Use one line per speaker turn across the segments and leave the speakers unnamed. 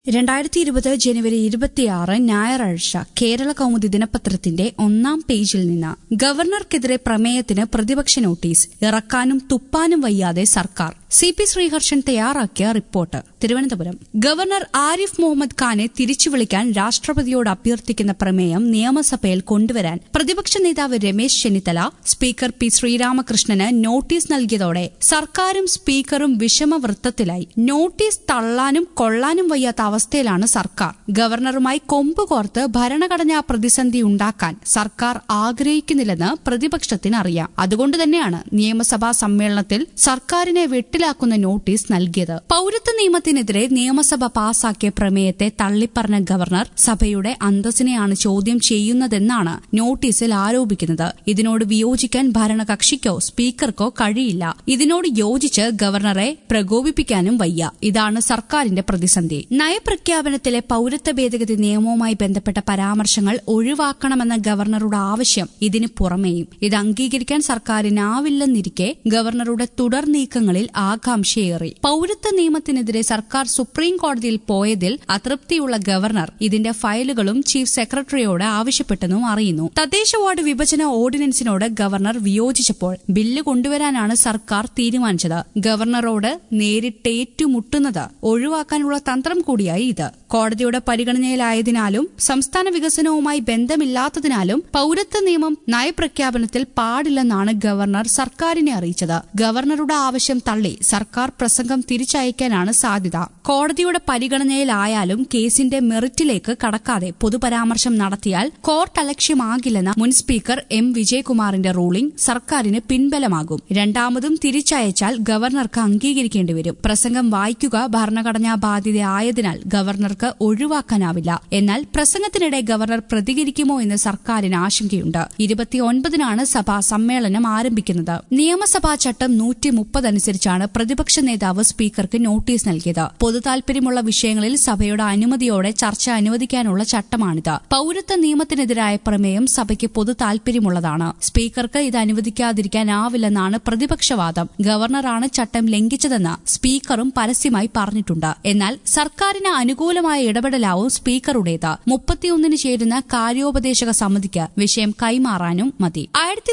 2020 ജനുവരി 26 ഞായറാഴ്ച കേരള കൗമുദി ദിനപത്രത്തിന്റെ ഒന്നാം പേജിൽ നിന്ന് ഗവർണർക്കെതിരെ പ്രമേയത്തിന് പ്രതിപക്ഷ നോട്ടീസ് ഇറക്കാനും തുപ്പാനും വയ്യാതെ സർക്കാർ. CP ശ്രീഹർഷൻ തയ്യാറാക്കിയ റിപ്പോർട്ട്. തിരുവനന്തപുരം. ഗവർണർ ആരിഫ് മുഹമ്മദ് ഖാനെ തിരിച്ചുവിളിക്കാൻ രാഷ്ട്രപതിയോട് അഭ്യർത്ഥിക്കുന്ന പ്രമേയം നിയമസഭയിൽ കൊണ്ടുവരാൻ പ്രതിപക്ഷ നേതാവ് രമേശ് ചെന്നിത്തല സ്പീക്കർ പി ശ്രീരാമകൃഷ്ണന് നോട്ടീസ് നൽകിയതോടെ സർക്കാരും സ്പീക്കറും വിഷമവൃത്തത്തിലായി. നോട്ടീസ് തള്ളാനും കൊള്ളാനും വയ്യാത്ത അവസ്ഥയിലാണ് സർക്കാർ. ഗവർണറുമായി കൊമ്പുകോർത്ത് ഭരണഘടനാ പ്രതിസന്ധി ഉണ്ടാക്കാൻ സർക്കാർ ആഗ്രഹിക്കുന്നില്ലെന്ന് പ്രതിപക്ഷത്തിന് അറിയാം. അതുകൊണ്ടുതന്നെയാണ് നിയമസഭാ സമ്മേളനത്തിൽ സർക്കാരിനെ വെട്ടിലാക്കുന്ന നോട്ടീസ് നൽകിയത്. പൌരത്വ നിയമത്തിനെതിരെ നിയമസഭ പാസാക്കിയ പ്രമേയത്തെ തള്ളിപ്പറഞ്ഞ ഗവർണർ സഭയുടെ അന്തസ്സിനെയാണ് ചോദ്യം ചെയ്യുന്നതെന്നാണ് നോട്ടീസിൽ ആരോപിക്കുന്നത്. ഇതിനോട് വിയോജിക്കാൻ ഭരണകക്ഷിക്കോ സ്പീക്കർക്കോ കഴിയില്ല. ഇതിനോട് യോജിച്ച് ഗവർണറെ പ്രകോപിപ്പിക്കാനും വയ്യ. ഇതാണ് സർക്കാരിന്റെ പ്രതിസന്ധി. നയപ്രഖ്യാപനത്തിലെ പൌരത്വ ഭേദഗതി നിയമവുമായി ബന്ധപ്പെട്ട പരാമർശങ്ങൾ ഒഴിവാക്കണമെന്ന ഗവർണറുടെ ആവശ്യം ഇതിന് പുറമേയും. ഇത് അംഗീകരിക്കാൻ സർക്കാരിനാവില്ലെന്നിരിക്കെ ഗവർണറുടെ തുടർ നീക്കങ്ങളിൽ ആകാംക്ഷയേറി. പൌരത്വ നിയമത്തിനെതിരെ സർക്കാർ സുപ്രീം കോടതിയിൽ പോയതിൽ അതൃപ്തിയുള്ള ഗവർണർ ഇതിന്റെ ഫയലുകളും ചീഫ് സെക്രട്ടറിയോട് ആവശ്യപ്പെട്ടെന്നും അറിയുന്നു. തദ്ദേശ വാർഡ് വിഭജന ഓർഡിനൻസിനോട് ഗവർണർ വിയോജിച്ചപ്പോൾ ബില്ല് കൊണ്ടുവരാനാണ് സർക്കാർ തീരുമാനിച്ചത്. ഗവർണറോട് നേരിട്ടേറ്റുമുട്ടുന്നത് ഒഴിവാക്കാനുള്ള തന്ത്രം കൂടിയായി ഇത്. കോടതിയുടെ പരിഗണനയിലായതിനാലും സംസ്ഥാന വികസനവുമായി ബന്ധമില്ലാത്തതിനാലും പൌരത്വ നിയമം നയപ്രഖ്യാപനത്തിൽ പാടില്ലെന്നാണ് ഗവർണർ സർക്കാരിനെ അറിയിച്ചത്. ഗവർണറുടെ ആവശ്യം തള്ളി സർക്കാർ പ്രസംഗം തിരിച്ചയക്കാനാണ് സാധ്യത. കോടതിയുടെ പരിഗണനയിലായാലും കേസിന്റെ മെറിറ്റിലേക്ക് കടക്കാതെ പൊതുപരാമർശം നടത്തിയാൽ കോർട്ട് അലക്ഷ്യമാകില്ലെന്ന മുൻ സ്പീക്കർ M. വിജയകുമാറിന്റെ റൂളിംഗ് സർക്കാരിന് പിൻബലമാകും. രണ്ടാമതും തിരിച്ചയച്ചാൽ ഗവർണർക്ക് അംഗീകരിക്കേണ്ടിവരും. പ്രസംഗം വായിക്കുക ഭരണഘടനാ ബാധ്യതയായതിനാൽ ഗവർണർക്ക് ഒഴിവാക്കാനാവില്ല. എന്നാൽ പ്രസംഗത്തിനിടെ ഗവർണർ പ്രതികരിക്കുമോ എന്ന് സർക്കാരിന് ആശങ്കയുണ്ട്. 29-നാണ് സഭാ സമ്മേളനം ആരംഭിക്കുന്നത്. നിയമസഭാ ചട്ടം 130 അനുസരിച്ചാണ് പ്രതിപക്ഷ നേതാവ് സ്പീക്കർക്ക് നോട്ടീസ് നൽകിയത്. പൊതുതാൽപര്യമുള്ള വിഷയങ്ങളിൽ സഭയുടെ അനുമതിയോടെ ചർച്ച അനുവദിക്കാനുള്ള ചട്ടമാണിത്. പൌരത്വ നിയമത്തിനെതിരായ പ്രമേയം സഭയ്ക്ക് പൊതുതാൽപര്യമുള്ളതാണ്. സ്പീക്കർക്ക് ഇത് അനുവദിക്കാതിരിക്കാനാവില്ലെന്നാണ് പ്രതിപക്ഷവാദം. ഗവർണറാണ് ചട്ടം ലംഘിച്ചതെന്ന് സ്പീക്കറും പരസ്യമായി പറഞ്ഞിട്ടുണ്ട്. എന്നാൽ സർക്കാരിന് അനുകൂലമായ ഇടപെടലാവും സ്പീക്കറുടേത്. 31-ന് ചേരുന്ന കാര്യോപദേശക സമിതിക്ക് വിഷയം കൈമാറാനും മതി.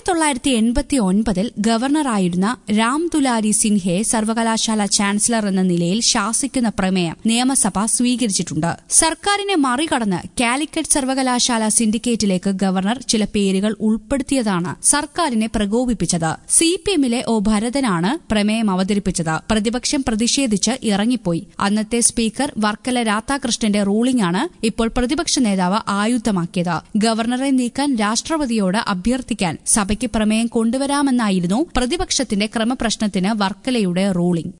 1989-ൽ ഗവർണറായിരുന്ന രാം ദുലാരി സിൻഹയെ സർവകലാശാല ചാൻസലർ എന്ന നിലയിൽ ശാസിക്കുന്ന പ്രമേയം നിയമസഭ സ്വീകരിച്ചിട്ടുണ്ട്. സർക്കാരിനെ മറികടന്ന് കാലിക്കറ്റ് സർവകലാശാല സിൻഡിക്കേറ്റിലേക്ക് ഗവർണർ ചില പേരുകൾ ഉൾപ്പെടുത്തിയതാണ് സർക്കാരിനെ പ്രകോപിപ്പിച്ചത്. CPM-ലെ O. ഭരതനാണ് പ്രമേയം അവതരിപ്പിച്ചത്. പ്രതിപക്ഷം പ്രതിഷേധിച്ച് ഇറങ്ങിപ്പോയി. അന്നത്തെ സ്പീക്കർ വർക്കല രാധാകൃഷ്ണന്റെ റൂളിംഗാണ് ഇപ്പോൾ പ്രതിപക്ഷ നേതാവ് ആയുധമാക്കിയത്. ഗവർണറെ നീക്കാൻ രാഷ്ട്രപതിയോട് അഭ്യർത്ഥിക്കാൻ സഭയ്ക്ക് പ്രമേയം കൊണ്ടുവരാമെന്നായിരുന്നു പ്രതിപക്ഷത്തിന്റെ ക്രമപ്രശ്നത്തിന് വർക്കലയുടെ റൂളിംഗ്.